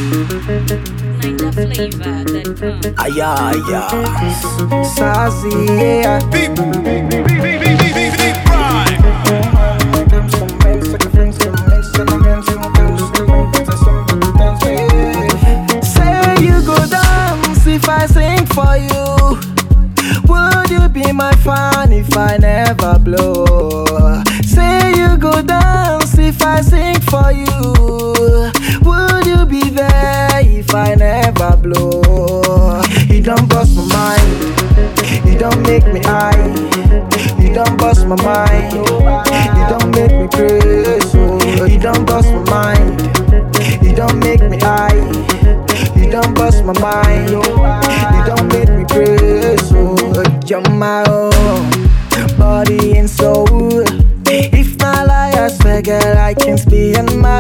NinjaFlavor.com. Aya, Sassy, yeah. Say you go dance if I sing for you. Would you be my fan if I never blow? Say you go dance if I sing for you. Would you be there if I never blow? You don't bust my mind. You don't make me high. You don't bust my mind. You don't make me crazy. You don't bust my mind. You don't make me high. You don't bust my mind. You don't make me crazy. You're my own body and soul. If my lie, I swear, girl, I can't be on my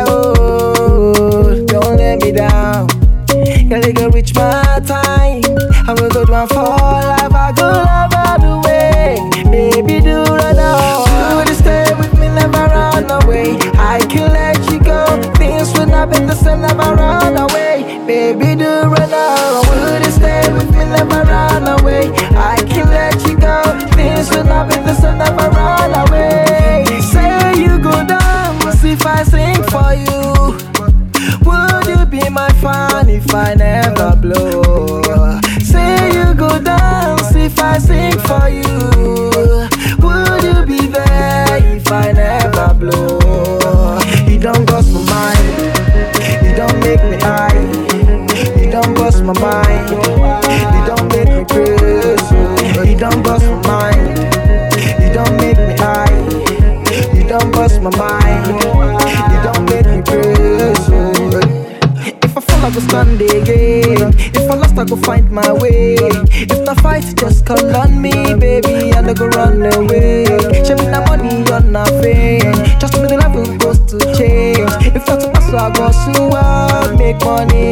own. Don't let me down. Girl, you go reach my time. I'm a good one for life. I go love all the way. Baby, do it all. You would stay with me, never run away. I can let you go. Things will not be the same, never run away. Baby, do it all. Would you stay with me, never run away. I can let you go. Things will not be the same, never run away. Say you go dance if I sing for you. Would you be my fan if I never blow? Say you go dance if I sing for you. Would you be there if I never blow? You don't bust my mind. You don't make me high. You don't bust my mind. You don't make me crazy. You don't bust my mind. You don't make me high. You don't bust my mind. You don't make me crazy. If I fall, I go stand again. If I lost, I go find my way. If the fight, just call on me, baby, and I go run away. Show me the money on my fame. Just me the level goes to change. If that's a pass, I go so out, make money